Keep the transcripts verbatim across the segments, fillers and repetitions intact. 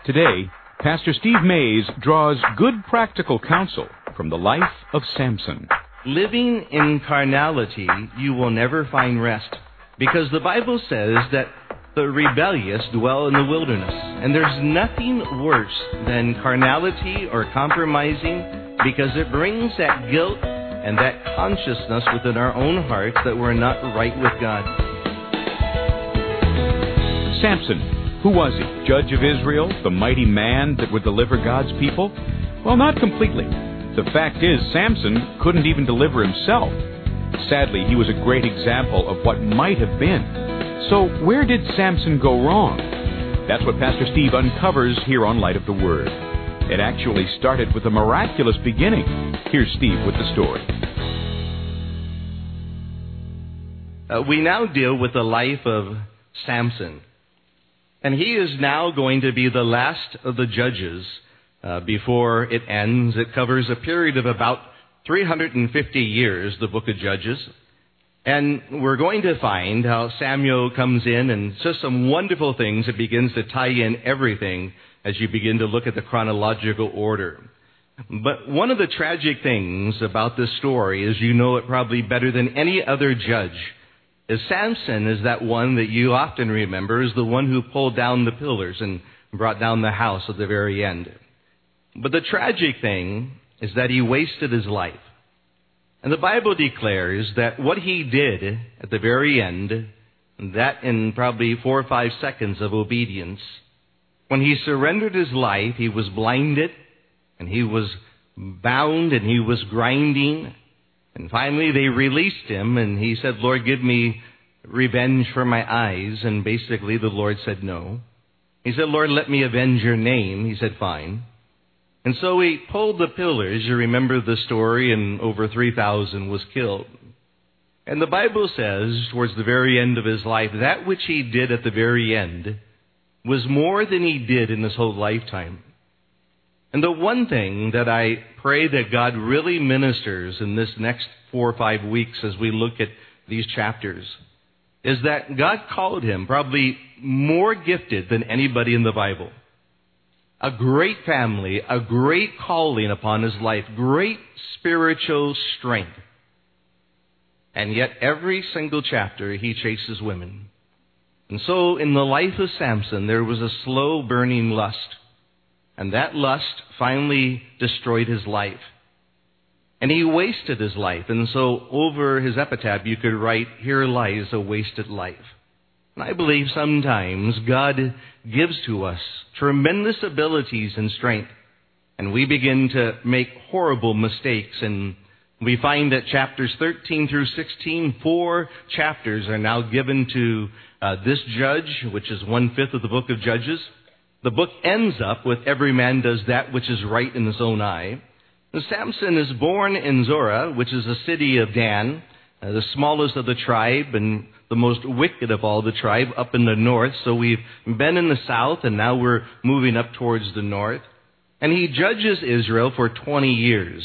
Today, Pastor Steve Mays draws good practical counsel from the life of Samson. Living in carnality, you will never find rest, because the Bible says that the rebellious dwell in the wilderness, and there's nothing worse than carnality or compromising, because it brings that guilt and that consciousness within our own hearts that we're not right with God. Samson. Who was he? Judge of Israel? The mighty man that would deliver God's people? Well, not completely. The fact is, Samson couldn't even deliver himself. Sadly, he was a great example of what might have been. So, where did Samson go wrong? That's what Pastor Steve uncovers here on Light of the Word. It actually started with a miraculous beginning. Here's Steve with the story. Uh, we now deal with the life of Samson. And he is now going to be the last of the judges uh, before it ends. It covers a period of about three hundred fifty years, the book of Judges. And we're going to find how Samuel comes in and says some wonderful things. It begins to tie in everything as you begin to look at the chronological order. But one of the tragic things about this story is, you know it probably better than any other judge, is Samson is that one that you often remember as the one who pulled down the pillars and brought down the house at the very end. But the tragic thing is that he wasted his life. And the Bible declares that what he did at the very end, that in probably four or five seconds of obedience, when he surrendered his life, he was blinded, and he was bound, and he was grinding. And finally, they released him, and he said, Lord, give me revenge for my eyes. And basically, the Lord said no. He said, Lord, let me avenge your name. He said, fine. And so he pulled the pillars. You remember the story, and over three thousand was killed. And the Bible says, towards the very end of his life, that which he did at the very end was more than he did in his whole lifetime. And the one thing that I pray that God really ministers in this next four or five weeks as we look at these chapters is that God called him probably more gifted than anybody in the Bible. A great family, a great calling upon his life, great spiritual strength. And yet every single chapter he chases women. And so in the life of Samson there was a slow burning lust. And that lust finally destroyed his life. And he wasted his life. And so over his epitaph you could write, here lies a wasted life. And I believe sometimes God gives to us tremendous abilities and strength. And we begin to make horrible mistakes. And we find that chapters thirteen through sixteen, four chapters are now given to uh, this judge, which is one-fifth of the book of Judges. The book ends up with every man does that which is right in his own eye. And Samson is born in Zorah, which is a city of Dan, uh, the smallest of the tribe and the most wicked of all the tribe, up in the north. So we've been in the south, and now we're moving up towards the north. And he judges Israel for twenty years.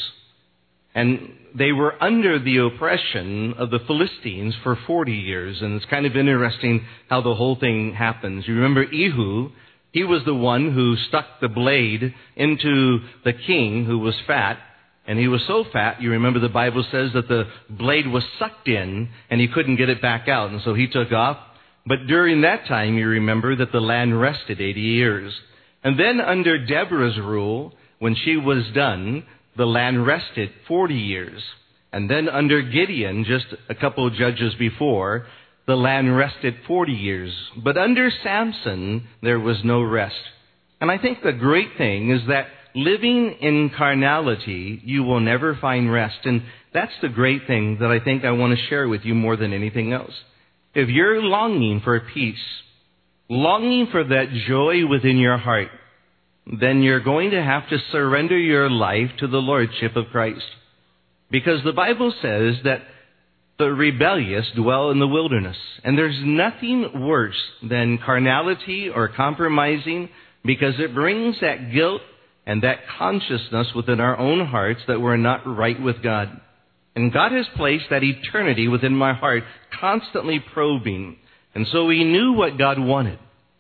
And they were under the oppression of the Philistines for forty years. And it's kind of interesting how the whole thing happens. You remember Ehud? He was the one who stuck the blade into the king who was fat. And he was so fat, you remember the Bible says that the blade was sucked in and he couldn't get it back out. And so he took off. But during that time, you remember that the land rested eighty years. And then under Deborah's rule, when she was done, the land rested forty years. And then under Gideon, just a couple of judges before, the land rested forty years. But under Samson, there was no rest. And I think the great thing is that living in carnality, you will never find rest. And that's the great thing that I think I want to share with you more than anything else. If you're longing for peace, longing for that joy within your heart, then you're going to have to surrender your life to the Lordship of Christ. Because the Bible says that the rebellious dwell in the wilderness. And there's nothing worse than carnality or compromising, because it brings that guilt and that consciousness within our own hearts that we're not right with God. And God has placed that eternity within my heart, constantly probing. And so he knew what God wanted.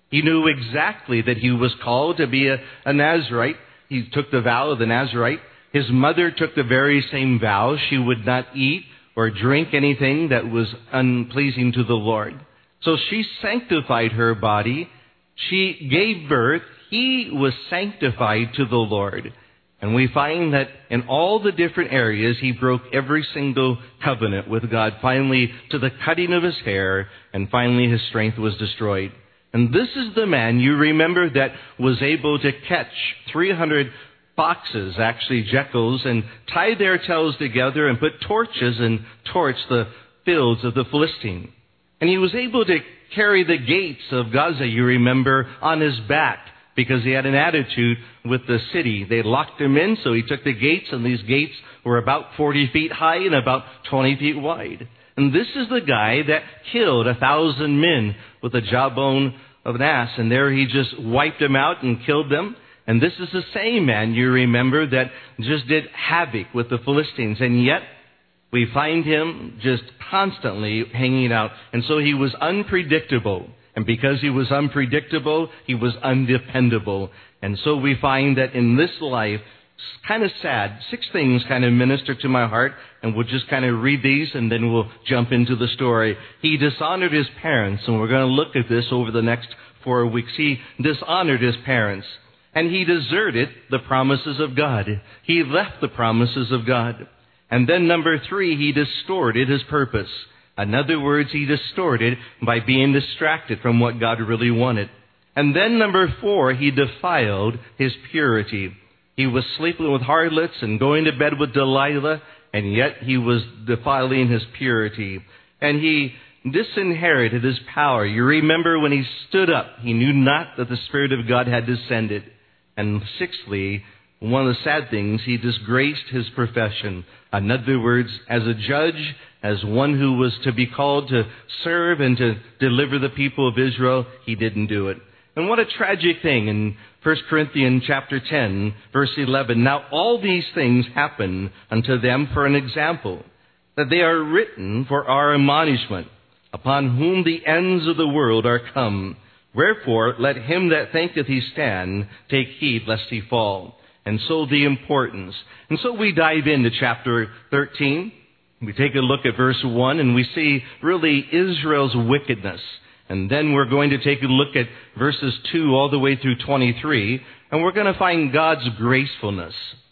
He knew exactly that he was called to be a, a Nazirite. He took the vow of the Nazirite. His mother took the very same vow. She would not eat or drink anything that was unpleasing to the Lord. So she sanctified her body. She gave birth. He was sanctified to the Lord. And we find that in all the different areas, he broke every single covenant with God, finally to the cutting of his hair, and finally his strength was destroyed. And this is the man, you remember, that was able to catch three hundred foxes, actually jackals, and tie their tails together and put torches and torch the fields of the Philistine. And he was able to carry the gates of Gaza, you remember, on his back, because he had an attitude with the city. They locked him in, so he took the gates, and these gates were about forty feet high and about twenty feet wide. And this is the guy that killed a thousand men with a jawbone of an ass. And there he just wiped them out and killed them. And this is the same man, you remember, that just did havoc with the Philistines. And yet, we find him just constantly hanging out. And so he was unpredictable. And because he was unpredictable, he was undependable. And so we find that in this life, it's kind of sad. Six things kind of minister to my heart, and we'll just kind of read these, and then we'll jump into the story. He dishonored his parents, and we're going to look at this over the next four weeks. He dishonored his parents, and he deserted the promises of God. He left the promises of God. And then number three, he distorted his purpose. In other words, he distorted by being distracted from what God really wanted. And then number four, he defiled his purity. He was sleeping with harlots and going to bed with Delilah, and yet he was defiling his purity. And he disinherited his power. You remember when he stood up, he knew not that the Spirit of God had descended. And sixthly, one of the sad things, he disgraced his profession. In other words, as a judge, as one who was to be called to serve and to deliver the people of Israel, he didn't do it. And what a tragic thing in First Corinthians chapter ten, verse eleven. Now all these things happen unto them for an example, that they are written for our admonishment, upon whom the ends of the world are come. Wherefore let him that thinketh he stand take heed lest he fall. And so the importance. And so we dive into chapter thirteen. We take a look at verse one, and we see really Israel's wickedness. And then we're going to take a look at verses two all the way through twenty-three, and we're going to find God's gracefulness.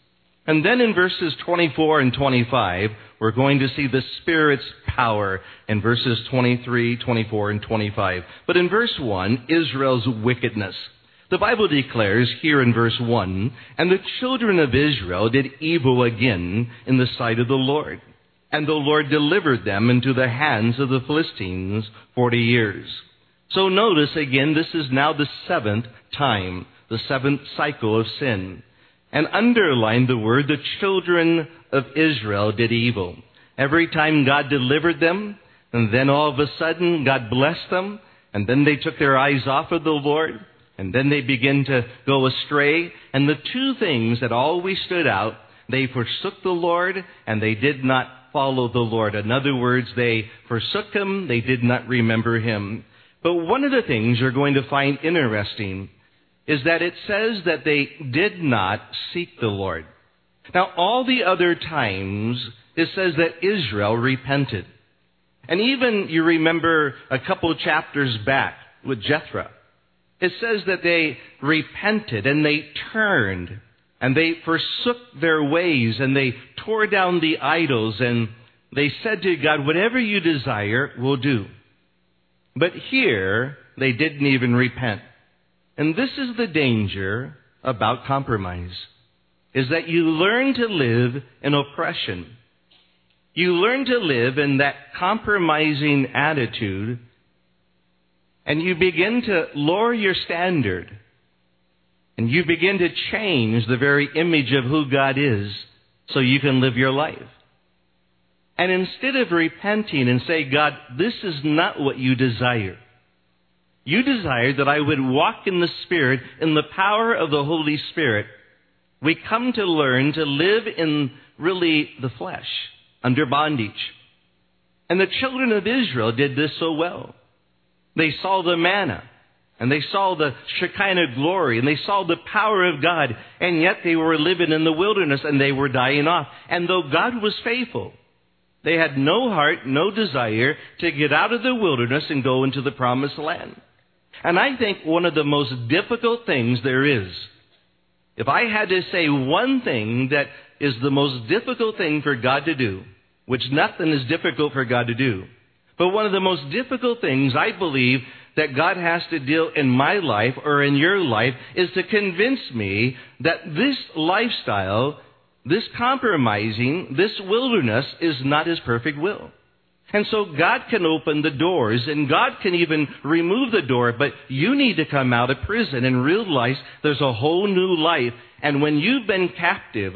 And then in verses twenty-four and twenty-five, we're going to see the Spirit's power in verses twenty-three, twenty-four, and twenty-five. But in verse one, Israel's wickedness. The Bible declares here in verse one, and the children of Israel did evil again in the sight of the Lord. And the Lord delivered them into the hands of the Philistines forty years. So notice again, this is now the seventh time, the seventh cycle of sin. And underline the word, the children of Israel did evil. Every time God delivered them, and then all of a sudden God blessed them, and then they took their eyes off of the Lord, and then they began to go astray. And the two things that always stood out, they forsook the Lord, and they did not follow the Lord. In other words, they forsook him, they did not remember him. But one of the things you're going to find interesting is that it says that they did not seek the Lord. Now, all the other times, it says that Israel repented. And even, you remember, a couple chapters back with Jethro, it says that they repented and they turned and they forsook their ways and they tore down the idols and they said to God, whatever you desire, we'll do. But here, they didn't even repent. And this is the danger about compromise, is that you learn to live in oppression. You learn to live in that compromising attitude, and you begin to lower your standard. And you begin to change the very image of who God is so you can live your life. And instead of repenting and say, God, this is not what you desire. You desire that I would walk in the Spirit, in the power of the Holy Spirit. We come to learn to live in really the flesh, under bondage. And the children of Israel did this so well. They saw the manna. And they saw the Shekinah glory, and they saw the power of God, and yet they were living in the wilderness, and they were dying off. And though God was faithful, they had no heart, no desire to get out of the wilderness and go into the promised land. And I think one of the most difficult things there is, if I had to say one thing that is the most difficult thing for God to do, which nothing is difficult for God to do, but one of the most difficult things I believe that God has to deal in my life or in your life is to convince me that this lifestyle, this compromising, this wilderness is not His perfect will. And so God can open the doors, and God can even remove the door, but you need to come out of prison and realize there's a whole new life. And when you've been captive,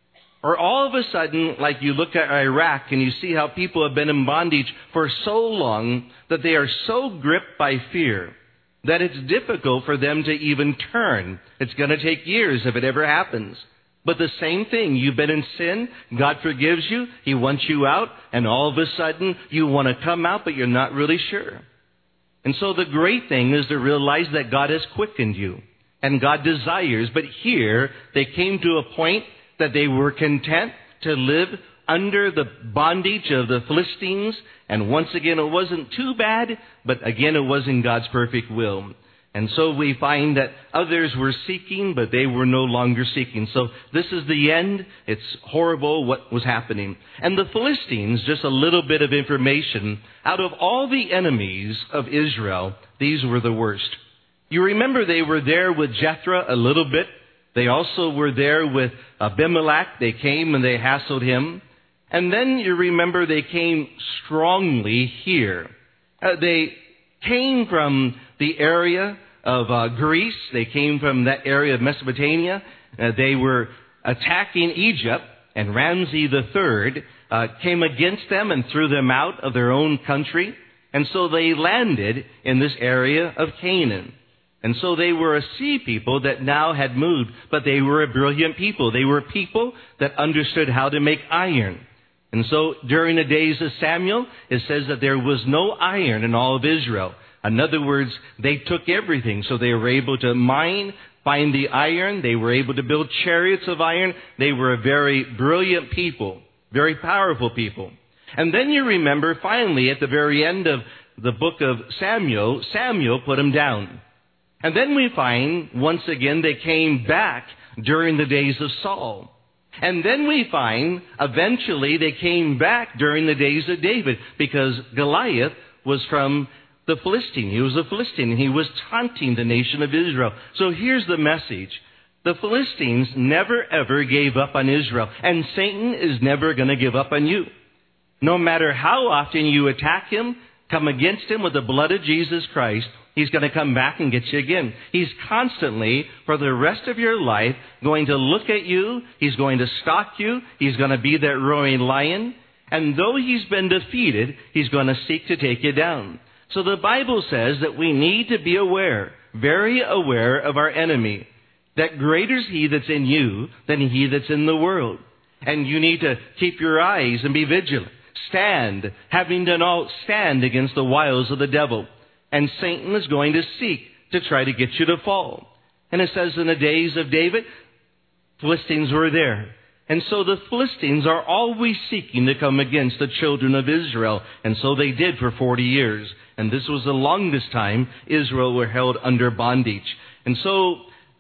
or all of a sudden, like you look at Iraq and you see how people have been in bondage for so long that they are so gripped by fear that it's difficult for them to even turn. It's going to take years if it ever happens. But the same thing, you've been in sin, God forgives you, He wants you out, and all of a sudden you want to come out, but you're not really sure. And so the great thing is to realize that God has quickened you, and God desires. But here, they came to a point that they were content to live under the bondage of the Philistines. And once again, it wasn't too bad, but again, it wasn't God's perfect will. And so we find that others were seeking, but they were no longer seeking. So this is the end. It's horrible what was happening. And the Philistines, just a little bit of information, out of all the enemies of Israel, these were the worst. You remember they were there with Jethro a little bit. They also were there with Abimelech. They came and they hassled him. And then you remember they came strongly here. Uh, they came from the area of uh, Greece. They came from that area of Mesopotamia. Uh, they were attacking Egypt, and Ramses the third uh, came against them and threw them out of their own country. And so they landed in this area of Canaan. And so they were a sea people that now had moved, but they were a brilliant people. They were people that understood how to make iron. And so during the days of Samuel, it says that there was no iron in all of Israel. In other words, they took everything. So they were able to mine, find the iron. They were able to build chariots of iron. They were a very brilliant people, very powerful people. And then you remember, finally, at the very end of the book of Samuel, Samuel put them down. And then we find, once again, they came back during the days of Saul. And then we find, eventually, they came back during the days of David, because Goliath was from the Philistine. He was a Philistine, and he was taunting the nation of Israel. So here's the message. The Philistines never, ever gave up on Israel, and Satan is never going to give up on you. No matter how often you attack him, come against him with the blood of Jesus Christ, he's going to come back and get you again. He's constantly, for the rest of your life, going to look at you. He's going to stalk you. He's going to be that roaring lion. And though he's been defeated, he's going to seek to take you down. So the Bible says that we need to be aware, very aware of our enemy, that greater is he that's in you than he that's in the world. And you need to keep your eyes and be vigilant. Stand, having done all, stand against the wiles of the devil. And Satan is going to seek to try to get you to fall. And it says in the days of David, Philistines were there. And so the Philistines are always seeking to come against the children of Israel. And so they did for forty years. And this was the longest time Israel were held under bondage. And so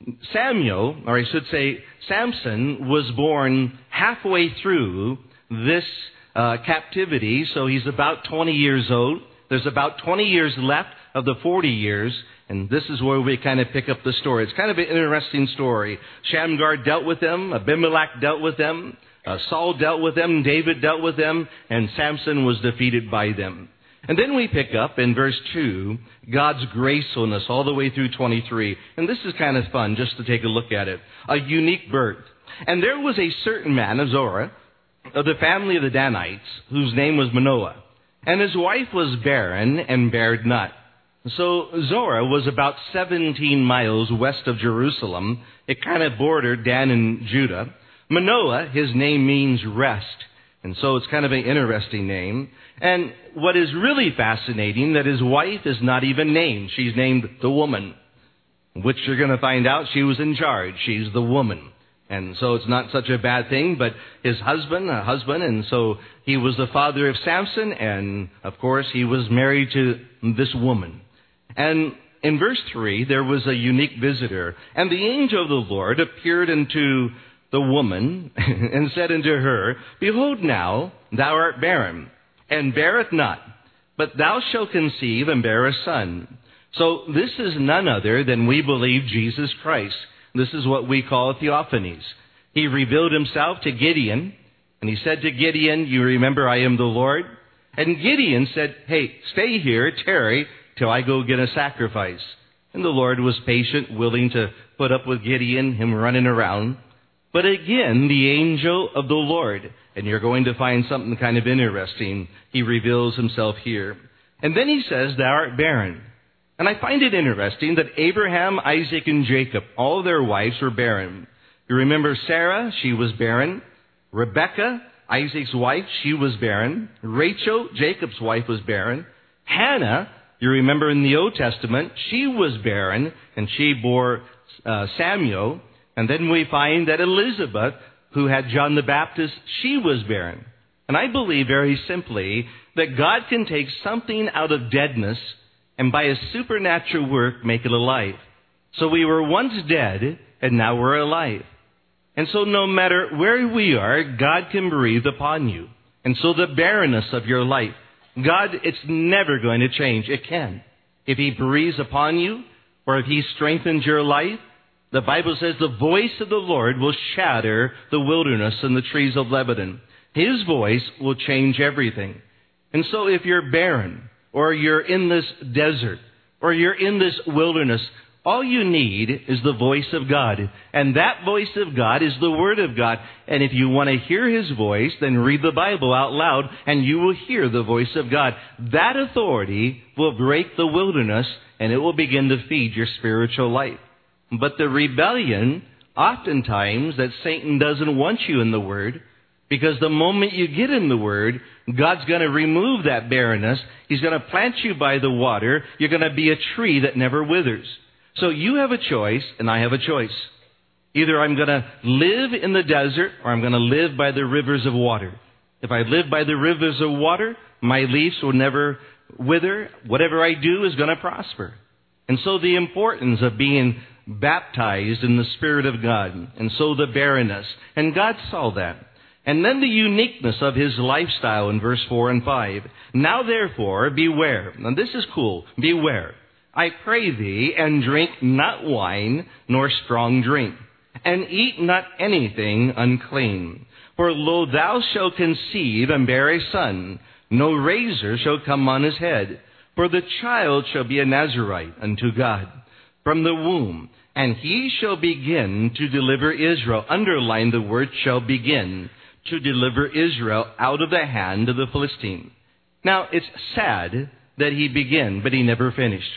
Samuel, or I should say Samson, was born halfway through this uh, captivity. So he's about twenty years old. There's about twenty years left of the forty years, and this is where we kind of pick up the story. It's kind of an interesting story. Shamgar dealt with them, Abimelech dealt with them, uh, Saul dealt with them, David dealt with them, and Samson was defeated by them. And then we pick up in verse two, God's gracefulness all the way through twenty-three. And this is kind of fun just to take a look at it. A unique birth. And there was a certain man of Zorah, of the family of the Danites, whose name was Manoah. And his wife was barren and bared not. So Zorah was about seventeen miles west of Jerusalem. It kind of bordered Dan and Judah. Manoah, his name means rest. And so it's kind of an interesting name. And what is really fascinating, that his wife is not even named. She's named the woman, which you're going to find out she was in charge. She's the woman. And so it's not such a bad thing, but his husband, a husband, and so he was the father of Samson, and of course he was married to this woman. And in verse three, there was a unique visitor, and the angel of the Lord appeared unto the woman, and said unto her, Behold now, thou art barren, and beareth not, but thou shalt conceive and bear a son. So this is none other than, we believe, Jesus Christ. This is what we call theophanies. He revealed himself to Gideon, and he said to Gideon, you remember, I am the Lord. And Gideon said, hey, stay here, tarry, till I go get a sacrifice. And the Lord was patient, willing to put up with Gideon, him running around. But again, the angel of the Lord, and you're going to find something kind of interesting, he reveals himself here. And then he says, thou art barren. And I find it interesting that Abraham, Isaac, and Jacob, all their wives were barren. You remember Sarah, she was barren. Rebekah, Isaac's wife, she was barren. Rachel, Jacob's wife, was barren. Hannah, you remember in the Old Testament, she was barren, and she bore uh, Samuel. And then we find that Elizabeth, who had John the Baptist, she was barren. And I believe very simply that God can take something out of deadness and by a supernatural work make it alive. So we were once dead, and now we're alive. And so no matter where we are, God can breathe upon you. And so the barrenness of your life, God, it's never going to change. It can. If He breathes upon you, or if He strengthens your life, the Bible says the voice of the Lord will shatter the wilderness and the trees of Lebanon. His voice will change everything. And so if you're barren, or you're in this desert, or you're in this wilderness, all you need is the voice of God. And that voice of God is the Word of God. And if you want to hear His voice, then read the Bible out loud, and you will hear the voice of God. That authority will break the wilderness, and it will begin to feed your spiritual life. But the rebellion, oftentimes, that Satan doesn't want you in the Word, because the moment you get in the Word, God's going to remove that barrenness. He's going to plant you by the water. You're going to be a tree that never withers. So you have a choice, and I have a choice. Either I'm going to live in the desert, or I'm going to live by the rivers of water. If I live by the rivers of water, my leaves will never wither. Whatever I do is going to prosper. And so the importance of being baptized in the Spirit of God, and so the barrenness. And God saw that. And then the uniqueness of His lifestyle in verse four and five. Now therefore, beware. Now this is cool. Beware. I pray thee, and drink not wine, nor strong drink, and eat not anything unclean. For lo, thou shalt conceive and bear a son. No razor shall come on his head. For the child shall be a Nazarite unto God from the womb. And he shall begin to deliver Israel. Underline the word shall begin. To deliver Israel out of the hand of the Philistine. Now, it's sad that he began, but he never finished.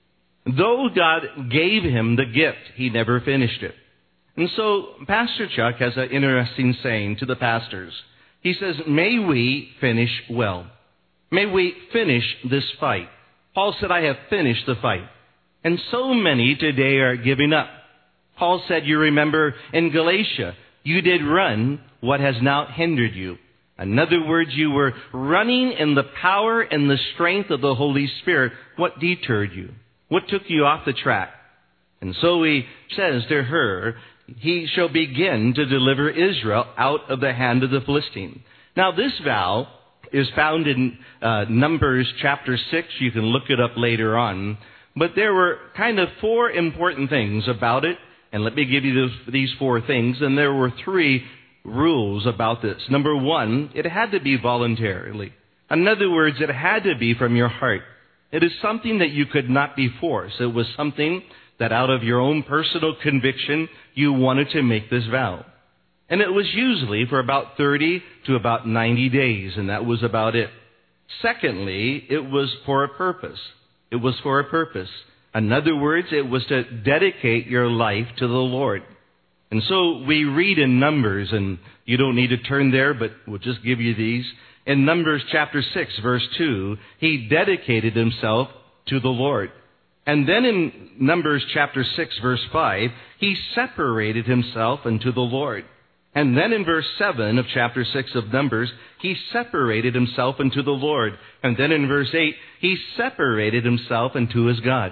Though God gave him the gift, he never finished it. And so Pastor Chuck has an interesting saying to the pastors. He says, may we finish well. May we finish this fight. Paul said, I have finished the fight. And so many today are giving up. Paul said, you remember in Galatia, you did run what has now hindered you. In other words, you were running in the power and the strength of the Holy Spirit. What deterred you? What took you off the track? And so he says to her, he shall begin to deliver Israel out of the hand of the Philistine. Now this vow is found in uh, Numbers chapter six. You can look it up later on. But there were kind of four important things about it. And let me give you those, these four things. And there were three rules about this. Number one, it had to be voluntarily. In other words, it had to be from your heart. It is something that you could not be forced. It was something that out of your own personal conviction, you wanted to make this vow. And it was usually for about thirty to about ninety days, and that was about it. Secondly, it was for a purpose. It was for a purpose. In other words, it was to dedicate your life to the Lord. And so we read in Numbers, and you don't need to turn there, but we'll just give you these. In Numbers chapter six, verse two, he dedicated himself to the Lord. And then in Numbers chapter six, verse five, he separated himself unto the Lord. And then in verse seven of chapter six of Numbers, he separated himself unto the Lord. And then in verse eight, he separated himself unto his God.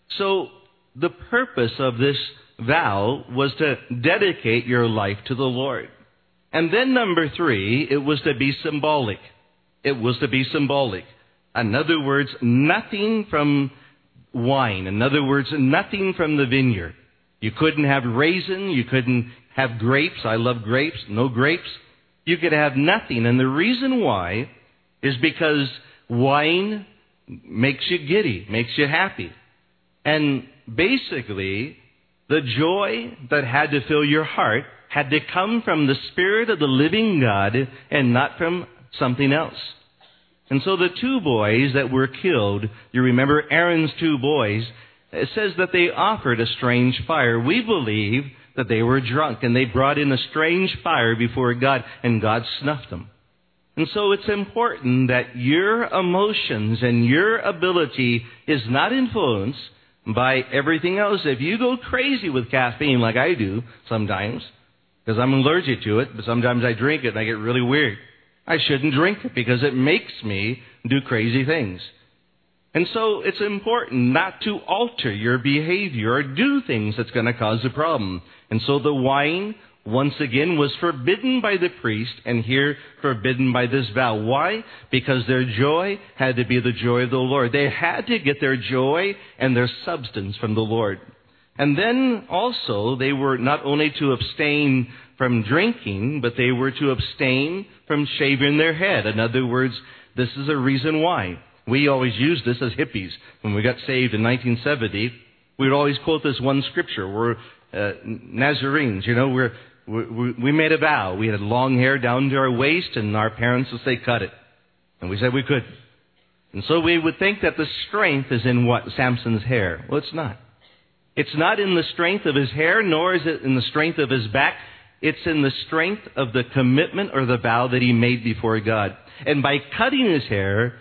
So the purpose of this vow was to dedicate your life to the Lord. And then number three, it was to be symbolic. It was to be symbolic. In other words, nothing from wine. In other words, nothing from the vineyard. You couldn't have raisin. You couldn't have grapes. I love grapes. No grapes. You could have nothing. And the reason why is because wine makes you giddy, makes you happy. And basically, the joy that had to fill your heart had to come from the Spirit of the living God and not from something else. And so the two boys that were killed, you remember Aaron's two boys, it says that they offered a strange fire. We believe that they were drunk and they brought in a strange fire before God and God snuffed them. And so it's important that your emotions and your ability is not influenced by everything else. If you go crazy with caffeine like I do sometimes, because I'm allergic to it, but sometimes I drink it and I get really weird. I shouldn't drink it because it makes me do crazy things. And so it's important not to alter your behavior or do things that's going to cause a problem. And so the wine, once again, was forbidden by the priest, and here forbidden by this vow. Why? Because their joy had to be the joy of the Lord. They had to get their joy and their substance from the Lord. And then also they were not only to abstain from drinking, but they were to abstain from shaving their head. In other words, this is a reason why. We always used this as hippies. When we got saved in nineteen seventy, we would always quote this one scripture. We're uh, Nazarenes, you know, we're, we, we made a vow. We had long hair down to our waist, and our parents would say, cut it. And we said we couldn't. And so we would think that the strength is in what? Samson's hair. Well, it's not. It's not in the strength of his hair, nor is it in the strength of his back. It's in the strength of the commitment or the vow that he made before God. And by cutting his hair,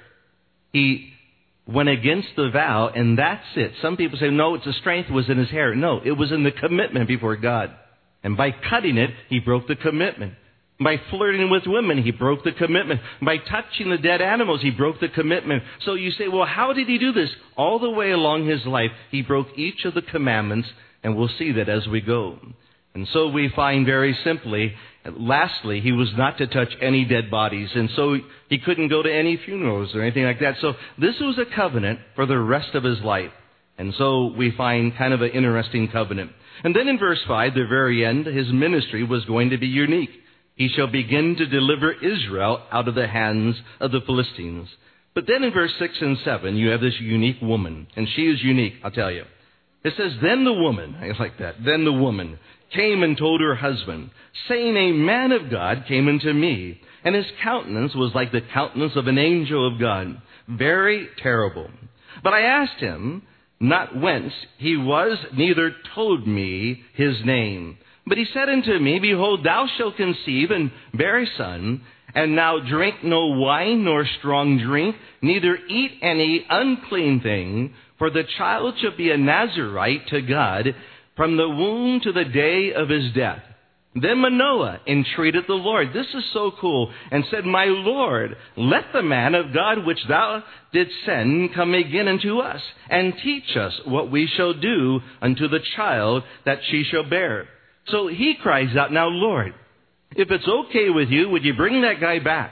he went against the vow, and that's it. Some people say, no, it's the strength was in his hair. No, it was in the commitment before God. And by cutting it, he broke the commitment. By flirting with women, he broke the commitment. By touching the dead animals, he broke the commitment. So you say, well, how did he do this? All the way along his life, he broke each of the commandments, and we'll see that as we go. And so we find very simply, lastly, he was not to touch any dead bodies. And so he couldn't go to any funerals or anything like that. So this was a covenant for the rest of his life. And so we find kind of an interesting covenant. And then in verse five, the very end, his ministry was going to be unique. He shall begin to deliver Israel out of the hands of the Philistines. But then in verse six and seven, you have this unique woman. And she is unique, I'll tell you. It says, then the woman, I like that, then the woman came and told her husband, saying, a man of God came unto me, and his countenance was like the countenance of an angel of God, very terrible. But I asked him not whence he was, neither told me his name. But he said unto me, behold, thou shalt conceive and bear a son, and now drink no wine nor strong drink, neither eat any unclean thing, for the child shall be a Nazarite to God from the womb to the day of his death. Then Manoah entreated the Lord. This is so cool. And said, my Lord, let the man of God which thou didst send come again unto us, and teach us what we shall do unto the child that she shall bear. So he cries out, now Lord, if it's okay with you, would you bring that guy back?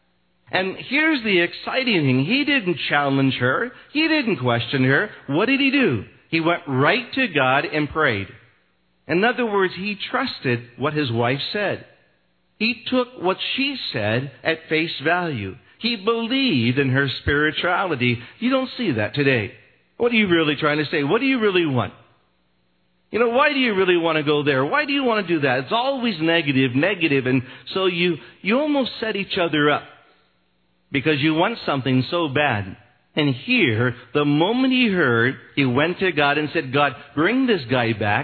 And here's the exciting thing. He didn't challenge her. He didn't question her. What did he do? He went right to God and prayed. In other words, he trusted what his wife said. He took what she said at face value. He believed in her spirituality. You don't see that today. What are you really trying to say? What do you really want? You know, why do you really want to go there? Why do you want to do that? It's always negative, negative. And so you, you almost set each other up because you want something so bad. And here, the moment he heard, he went to God and said, God, bring this guy back.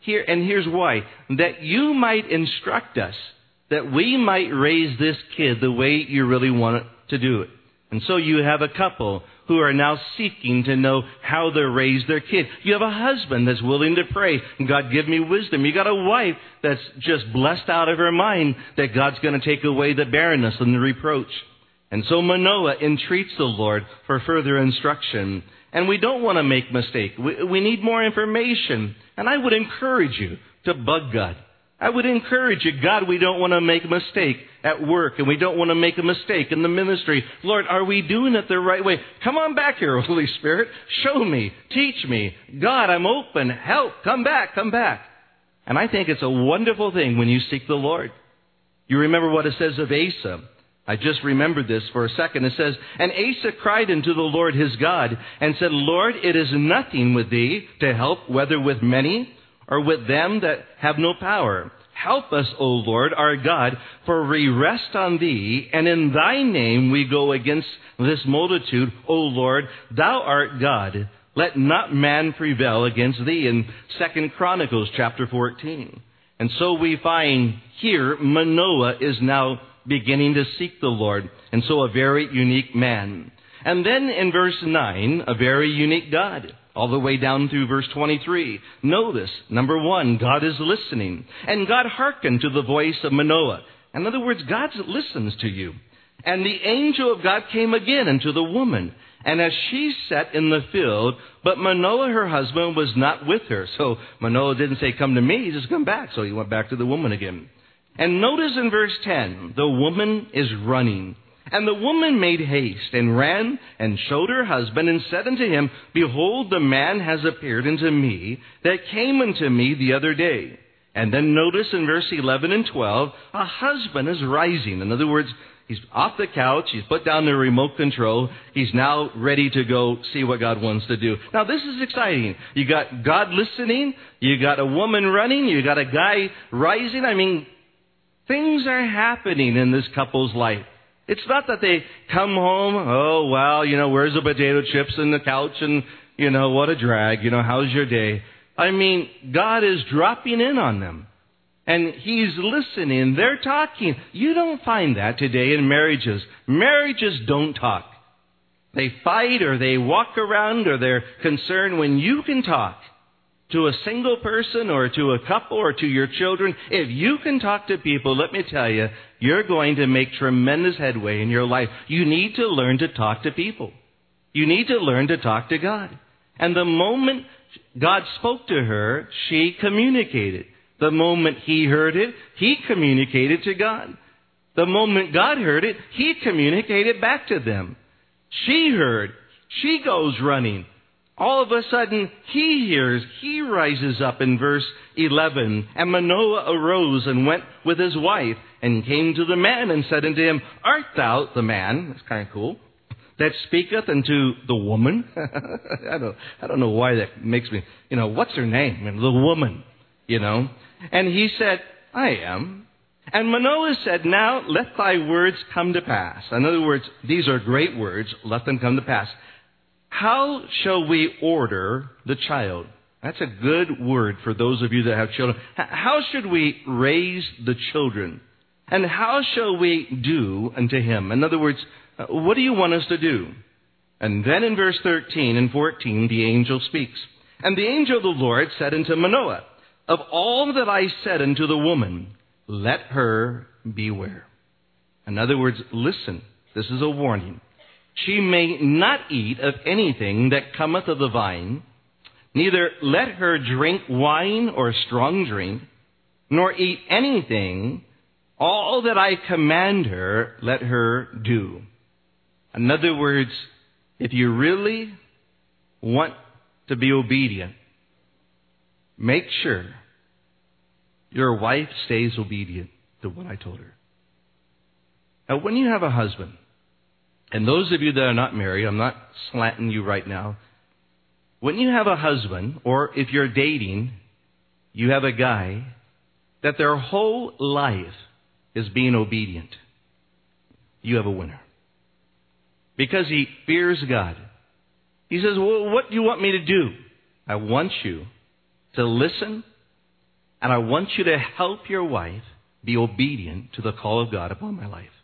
Here, and here's why. That you might instruct us, that we might raise this kid the way you really want to do it. And so you have a couple who are now seeking to know how to raise their kid. You have a husband that's willing to pray, God, give me wisdom. You got a wife that's just blessed out of her mind that God's going to take away the barrenness and the reproach. And so Manoah entreats the Lord for further instruction. And we don't want to make mistake. We, we need more information. And I would encourage you to bug God. I would encourage you, God, we don't want to make a mistake at work, and we don't want to make a mistake in the ministry. Lord, are we doing it the right way? Come on back here, Holy Spirit. Show me. Teach me. God, I'm open. Help. Come back. Come back. And I think it's a wonderful thing when you seek the Lord. You remember what it says of Asa. I just remembered this for a second. It says, and Asa cried unto the Lord his God and said, Lord, it is nothing with thee to help, whether with many or with them that have no power. Help us, O Lord, our God, for we rest on thee, and in thy name we go against this multitude. O Lord, thou art God. Let not man prevail against thee, in Second Chronicles chapter fourteen. And so we find here Manoah is now beginning to seek the Lord, and so a very unique man. And then in verse nine, a very unique God. All the way down through verse twenty-three. Notice, number one, God is listening. And God hearkened to the voice of Manoah. In other words, God listens to you. And the angel of God came again unto the woman. And as she sat in the field, but Manoah, her husband, was not with her. So Manoah didn't say, come to me, just come back. So he went back to the woman again. And notice in verse ten, the woman is running. And the woman made haste, and ran, and showed her husband, and said unto him, Behold, the man has appeared unto me, that came unto me the other day. And then notice in verse eleven and twelve, a husband is rising. In other words, he's off the couch, he's put down the remote control, he's now ready to go see what God wants to do. Now this is exciting. You got God listening, you got a woman running, you got a guy rising. I mean, things are happening in this couple's life. It's not that they come home, oh, well, you know, where's the potato chips and the couch and, you know, what a drag, you know, how's your day? I mean, God is dropping in on them. And He's listening. They're talking. You don't find that today in marriages. Marriages don't talk. They fight or they walk around or they're concerned when you can talk to a single person or to a couple or to your children. If you can talk to people, let me tell you, you're going to make tremendous headway in your life. You need to learn to talk to people. You need to learn to talk to God. And the moment God spoke to her, she communicated. The moment He heard it, He communicated to God. The moment God heard it, He communicated back to them. She heard. She goes running. All of a sudden, he hears, he rises up in verse eleven. And Manoah arose and went with his wife, and came to the man and said unto him, Art thou the man? That's kind of cool. That speaketh unto the woman. I don't, I don't know why that makes me, you know, what's her name? The woman, you know. And he said, I am. And Manoah said, Now let thy words come to pass. In other words, these are great words. Let them come to pass. How shall we order the child? That's a good word for those of you that have children. How should we raise the children? And how shall we do unto him? In other words, what do you want us to do? And then in verse thirteen and fourteen, the angel speaks. And the angel of the Lord said unto Manoah, Of all that I said unto the woman, let her beware. In other words, listen, this is a warning. She may not eat of anything that cometh of the vine, neither let her drink wine or strong drink, nor eat anything. All that I command her, let her do. In other words, if you really want to be obedient, make sure your wife stays obedient to what I told her. Now, when you have a husband, and those of you that are not married, I'm not slanting you right now. When you have a husband, or if you're dating, you have a guy that their whole life is being obedient, you have a winner. Because he fears God. He says, well, what do you want me to do? I want you to listen And I want you to help your wife be obedient to the call of God upon my life.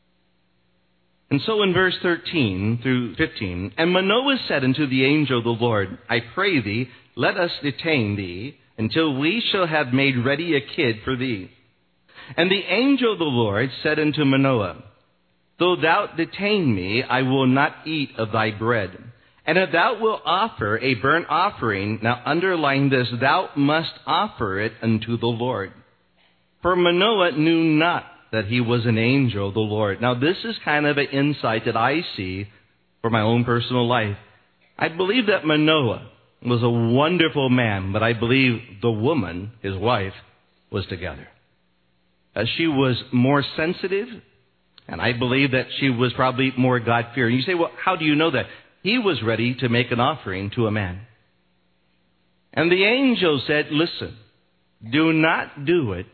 And so in verse thirteen through fifteen, and Manoah said unto the angel of the Lord, I pray thee, let us detain thee, until we shall have made ready a kid for thee. And the angel of the Lord said unto Manoah, Though thou detain me, I will not eat of thy bread. And if thou wilt offer a burnt offering, now underline this, thou must offer it unto the Lord. For Manoah knew not that he was an angel of the Lord. Now this is kind of an insight that I see for my own personal life. I believe that Manoah was a wonderful man, but I believe the woman, his wife, was together. Uh, she was more sensitive, and I believe that she was probably more God-fearing. You say, well, how do you know that? He was ready to make an offering to a man. And the angel said, listen, do not do it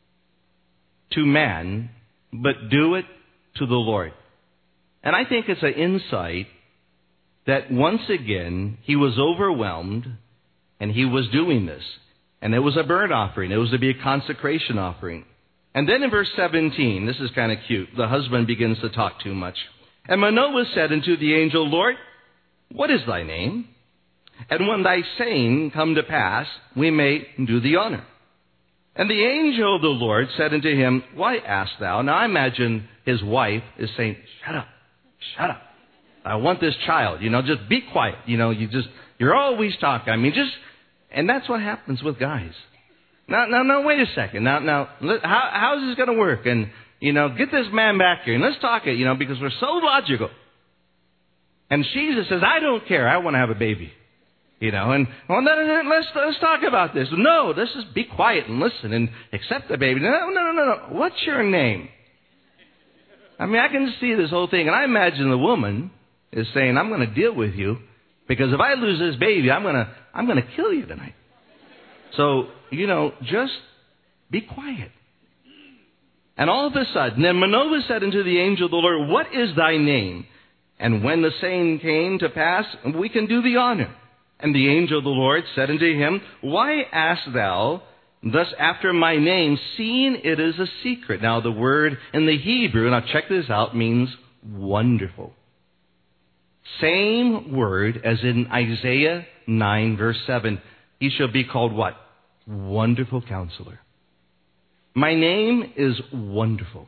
to man, but do it to the Lord. And I think it's an insight that once again, he was overwhelmed and he was doing this. And it was a burnt offering. It was to be a consecration offering. And then in verse seventeen, this is kind of cute. The husband begins to talk too much. And Manoah said unto the angel, Lord, what is thy name? And when thy saying come to pass, we may do thee honor. And the angel of the Lord said unto him, Why ask thou? Now I imagine his wife is saying, Shut up, shut up. I want this child, you know, just be quiet. You know, you just, you're always talking. I mean, just, and that's what happens with guys. Now, now, now, wait a second. Now, now, how, how's this going to work? And, you know, get this man back here and let's talk it, you know, because we're so logical. And Jesus says, I don't care. I want to have a baby. You know, and, well, no, no, no, let's, let's talk about this. No, let's just be quiet and listen and accept the baby. No, no, no, no, no. What's your name? I mean, I can see this whole thing. And I imagine the woman is saying, I'm going to deal with you because if I lose this baby, I'm going to, I'm going to kill you tonight. So, you know, just be quiet. And all of a sudden, then Manoah said unto the angel of the Lord, What is thy name? And when the saying came to pass, we can do thee honor. And the angel of the Lord said unto him, Why askest thou thus after my name, seeing it is a secret? Now the word in the Hebrew, now check this out, means wonderful. Same word as in Isaiah nine verse seven. He shall be called what? Wonderful Counselor. My name is wonderful.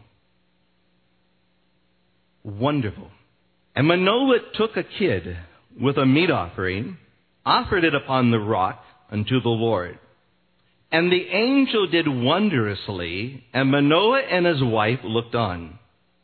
Wonderful. And Manoah took a kid with a meat offering, offered it upon the rock unto the Lord. And the angel did wondrously, and Manoah and his wife looked on.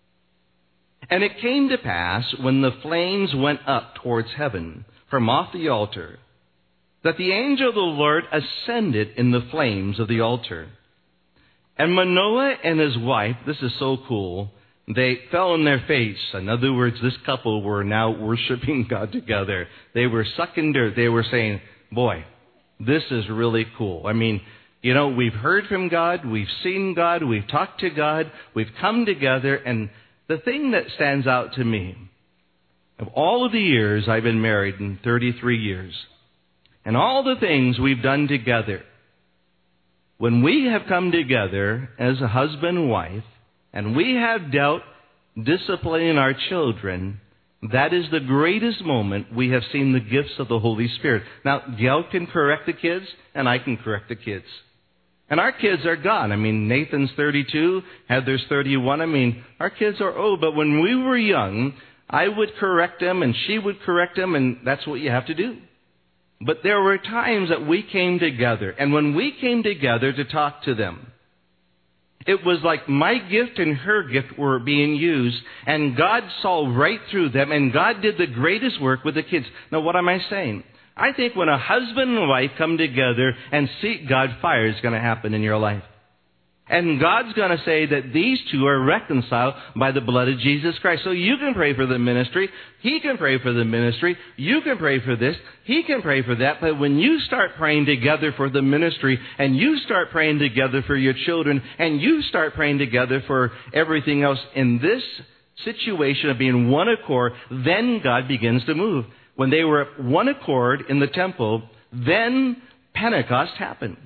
And it came to pass, when the flames went up towards heaven from off the altar, that the angel of the Lord ascended in the flames of the altar. And Manoah and his wife, this is so cool, they fell on their face. In other words, this couple were now worshiping God together. They were sucking dirt. They were saying, boy, this is really cool. I mean, you know, we've heard from God. We've seen God. We've talked to God. We've come together. And the thing that stands out to me, of all of the years I've been married, in thirty-three years, and all the things we've done together, when we have come together as a husband and wife, and we have dealt disciplining our children, that is the greatest moment we have seen the gifts of the Holy Spirit. Now, Gail can correct the kids, and I can correct the kids. And our kids are gone. I mean, Nathan's thirty-two, Heather's thirty-one. I mean, our kids are old, but when we were young, I would correct them, and she would correct them, and that's what you have to do. But there were times that we came together, and when we came together to talk to them, it was like my gift and her gift were being used, and God saw right through them, and God did the greatest work with the kids. Now, what am I saying? I think when a husband and wife come together and seek God, fire is going to happen in your life. And God's going to say that these two are reconciled by the blood of Jesus Christ. So you can pray for the ministry. He can pray for the ministry. You can pray for this. He can pray for that. But when you start praying together for the ministry, and you start praying together for your children, and you start praying together for everything else in this situation of being one accord, then God begins to move. When they were one accord in the temple, then Pentecost happened.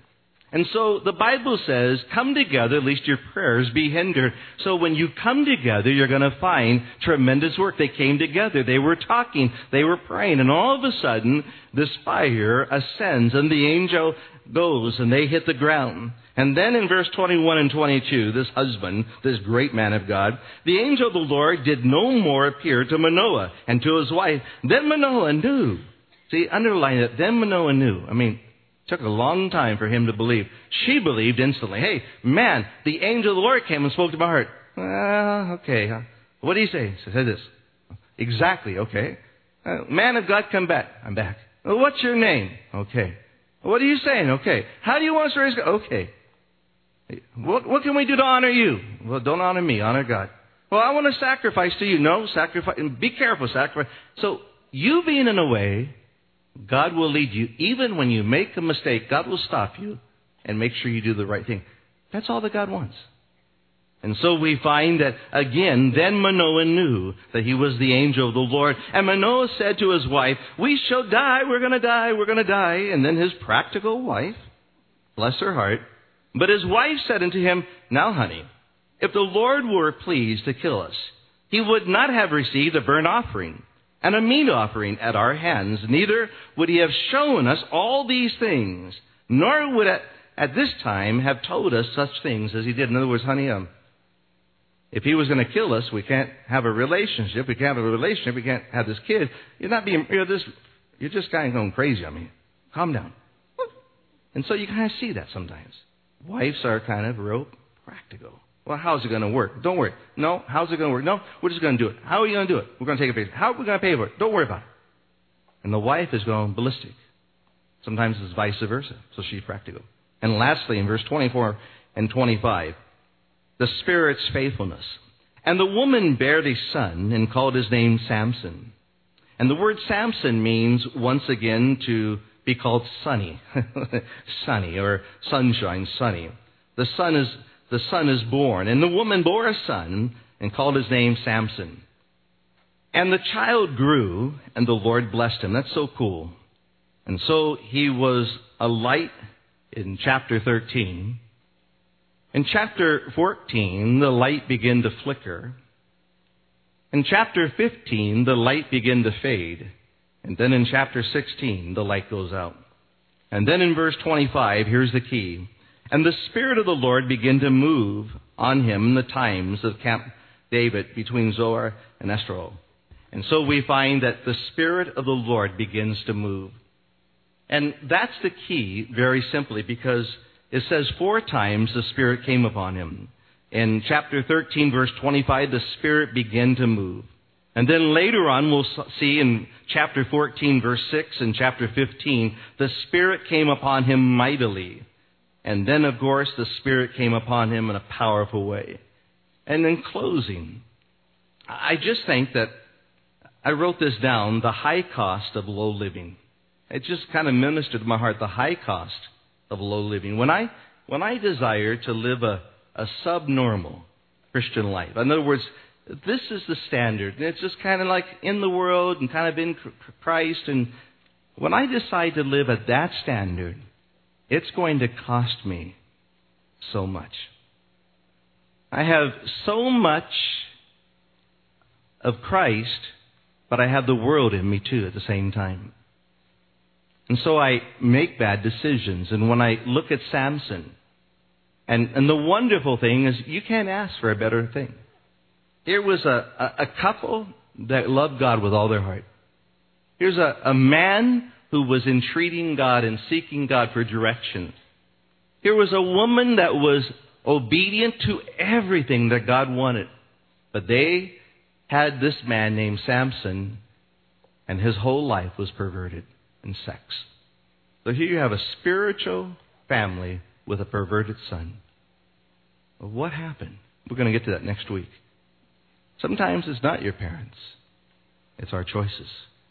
And so the Bible says, come together, lest your prayers be hindered. So when you come together, you're going to find tremendous work. They came together. They were talking. They were praying. And all of a sudden, this fire ascends and the angel goes and they hit the ground. And then in verse twenty-one and twenty-two, this husband, this great man of God, the angel of the Lord did no more appear to Manoah and to his wife. Then Manoah knew. See, underline it. Then Manoah knew. I mean, it took a long time for him to believe. She believed instantly. Hey, man, the angel of the Lord came and spoke to my heart. Well, okay. What did he say? He said this. Exactly, okay. Uh, man of God, come back. I'm back. Well, what's your name? Okay. What are you saying? Okay. How do you want us to raise God? Okay. What, what can we do to honor you? Well, don't honor me. Honor God. Well, I want to sacrifice to you. No, sacrifice. Be careful, sacrifice. So, you being in a way, God will lead you. Even when you make a mistake, God will stop you and make sure you do the right thing. That's all that God wants. And so we find that, again, then Manoah knew that he was the angel of the Lord. And Manoah said to his wife, we shall die, we're going to die, we're going to die. And then his practical wife, bless her heart, but his wife said unto him, now, honey, if the Lord were pleased to kill us, he would not have received a burnt offering and a meat offering at our hands. Neither would he have shown us all these things, nor would at, at this time have told us such things as he did. In other words, honey, um, if he was going to kill us, we can't have a relationship. We can't have a relationship. We can't have this kid. You're not being, you're, this, you're just kind of going crazy on me. Calm down. And so you kind of see that sometimes. Wives are kind of real practical. Well, how's it going to work? Don't worry. No, how's it going to work? No, we're just going to do it. How are you going to do it? We're going to take a picture. How are we going to pay for it? Don't worry about it. And the wife is going ballistic. Sometimes it's vice versa. So she's practical. And lastly, in verse twenty-four and twenty-five, the Spirit's faithfulness. And the woman bare a son and called his name Samson. And the word Samson means, once again, to be called sunny. Sunny, or sunshine, sunny. The sun is the son is born. And the woman bore a son and called his name Samson. And the child grew, and the Lord blessed him. That's so cool. And so he was a light in chapter thirteen. In chapter fourteen, the light began to flicker. In chapter fifteen, the light began to fade. And then in chapter sixteen, the light goes out. And then in verse twenty-five, here's the key. And the Spirit of the Lord began to move on him in the times of Camp David between Zoar and Eshtaol. And so we find that the Spirit of the Lord begins to move. And that's the key, very simply, because it says four times the Spirit came upon him. In chapter thirteen, verse twenty-five, the Spirit began to move. And then later on, we'll see in chapter fourteen, verse six, and chapter fifteen, the Spirit came upon him mightily. And then, of course, the Spirit came upon him in a powerful way. And in closing, I just think that I wrote this down, the high cost of low living. It just kind of ministered to my heart, the high cost of low living. When I when I desire to live a, a subnormal Christian life, in other words, this is the standard, and it's just kind of like in the world and kind of in Christ, and when I decide to live at that standard, it's going to cost me so much. I have so much of Christ, but I have the world in me too at the same time. And so I make bad decisions. And when I look at Samson, and, and the wonderful thing is you can't ask for a better thing. Here was a, a, a couple that loved God with all their heart. Here's a, a man who was entreating God and seeking God for direction. Here was a woman that was obedient to everything that God wanted. But they had this man named Samson, and his whole life was perverted in sex. So here you have a spiritual family with a perverted son. Well, what happened? We're going to get to that next week. Sometimes it's not your parents. It's our choices.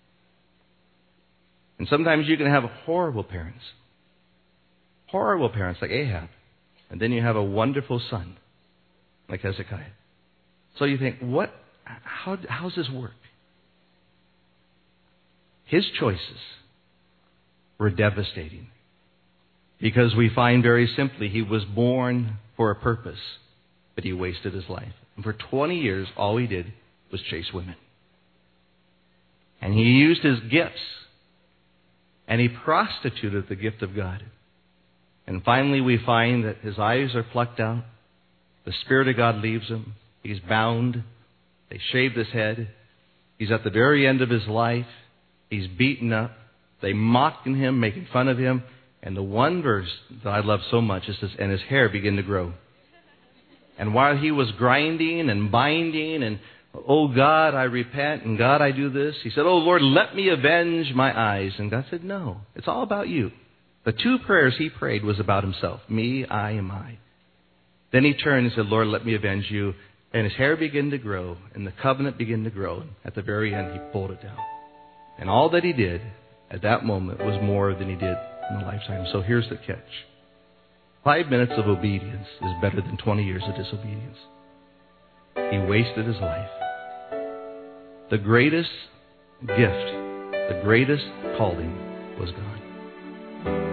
And sometimes you can have horrible parents. Horrible parents like Ahab. And then you have a wonderful son like Hezekiah. So you think, what? How, how does this work? His choices were devastating. Because we find very simply he was born for a purpose, but he wasted his life. And for twenty years, all he did was chase women. And he used his gifts, and he prostituted the gift of God. And finally we find that his eyes are plucked out. The Spirit of God leaves him. He's bound. They shaved his head. He's at the very end of his life. He's beaten up. They mocking him, making fun of him. And the one verse that I love so much is this, and his hair began to grow. And while he was grinding and binding and, oh God, I repent, and God, I do this, he said, oh Lord, let me avenge my eyes. And God said, no, it's all about you. The two prayers he prayed was about himself. Me, I, and I. Then he turned and said, Lord, let me avenge you. And his hair began to grow, and the covenant began to grow. At the very end, he pulled it down. And all that he did at that moment was more than he did in a lifetime. So here's the catch. Five minutes of obedience is better than twenty years of disobedience. He wasted his life. The greatest gift, the greatest calling was God.